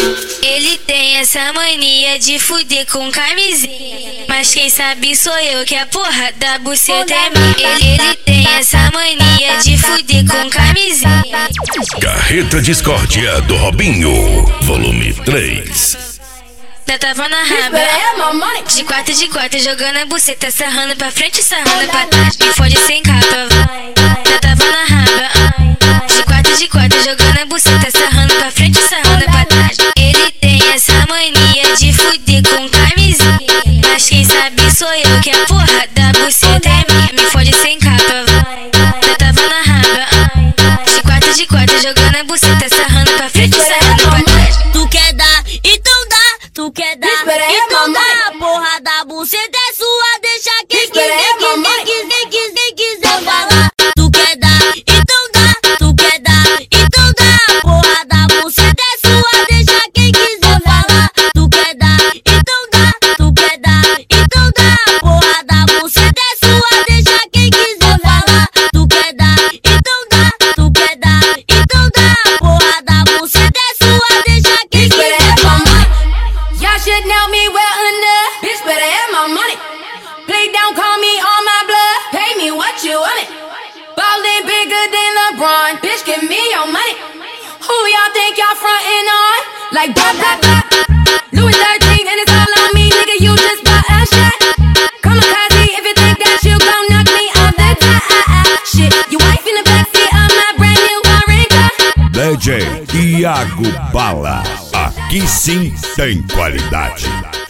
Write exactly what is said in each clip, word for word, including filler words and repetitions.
Ele tem essa mania de fuder com camisinha, mas quem sabe sou eu que a porra da buceta é minha. Ele, ele tem essa mania de fuder com camisinha. Carreta Discórdia do Robinho, volume três. Já tava na raba, de quatro de quatro, jogando a buceta, sarrando pra frente, sarrando pra trás. Me fode sem capa, já tava na raba, de quatro de quatro, jogando a buceta, sarrando pra frente, sarrando pra trás. Ele tem essa mania de fuder com camisinha, mas quem sabe sou eu que a porra da buceta é minha. Me fode sem capa, já tava na raba, de quatro de quatro, jogando a buceta, sarrando pra frente, sarrando pra trás. Tu quer dar, então dá. Tu quer dar, então dá. A porra da buceta é sua, deixa quem quiser, quiser, quiser, quiser, quiser falar. Tu quer dar, então dá. Tu quer dar, então dá. A porra da buceta é sua, deixa quem quiser falar. Tu quer dar, então dá. Tu quer dar, então dá. A porra da buceta é sua, deixa quem quiser falar. Tu quer dar, então dá. Tu quer dar, então dá. A porra da buceta é sua, deixa quem quiser falar. Y'all should know me well enough. Bitch, better have my money. Play down, call me on my blood. Pay me what you want it. Ballin' bigger than LeBron. Bitch, give me your money. Who y'all think y'all frontin' on? Like blah, blah, blah. Louis thirteen and it's all on me. Nigga, you just bought a shot. Kamikaze if you think that you gon' knock me off the top. Shit, you wife in the backseat of my brand new foreign car. D J Iago Bala, aqui sim tem qualidade.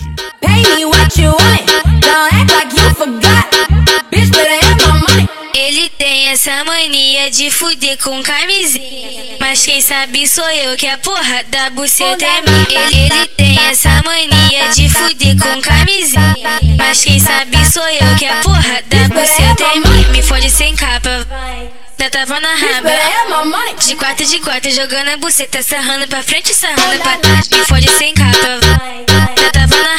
Pay me what you want it. Don't act like you forgot. Bitch, better have my money. Ele tem essa mania de fuder com camisinha, mas quem sabe sou eu que a porra da buceta é minha. Ele, ele tem essa mania de fuder com camisinha, mas quem sabe sou eu que a porra da buceta é minha. Me fode sem capa, já tava na raba, de quatro de quatro, jogando a buceta, sarrando pra frente, sarrando pra trás. Me fode sem capa, já tava na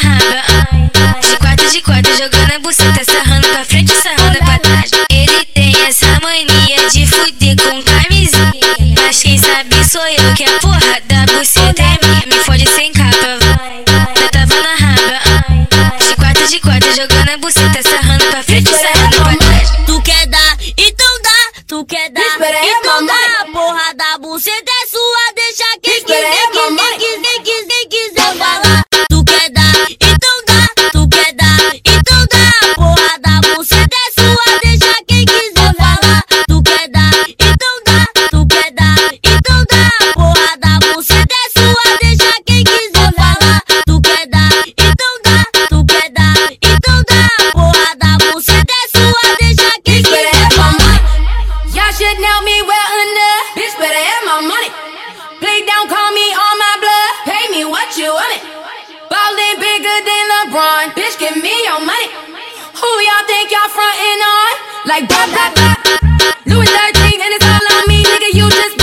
raba, de quatro de quatro, jogando a buceta, sarrando pra frente, sarrando pra trás. Ele tem essa mania de fuder com camisinha, mas quem sabe sou eu que a porra da buceta é minha. Me fode sem capa, já tava na raba, de quatro de quatro, jogando a buceta, sarrando pra frente, sarrando pra trás. Tu quer dar, então dá. Tu quer dar, então dá. A porra da buceta é sua, deixa quem quiser, quiser, quiser, quiser, quiser falar. Tu quer dar, então dá. Tu quer dar, então dá. A porra da buceta é sua, deixa quem quiser falar. Tu quer dar, então dá. Tu quer dar, então dá. A porra da buceta é sua, deixa quem quiser falar. Tu quer dar, então dá. Tu quer dar, então dá. A porra da buceta é sua, deixa quem quiser falar. Y'all should know me well enough. Bitch, better have my money. Play down, call me on my blood. Pay me what you want it. Ballin' bigger than LeBron. Bitch, give me your money. Who y'all think y'all frontin' on? Like blah, blah, blah. Louis thirteen and it's all on me. Nigga, you just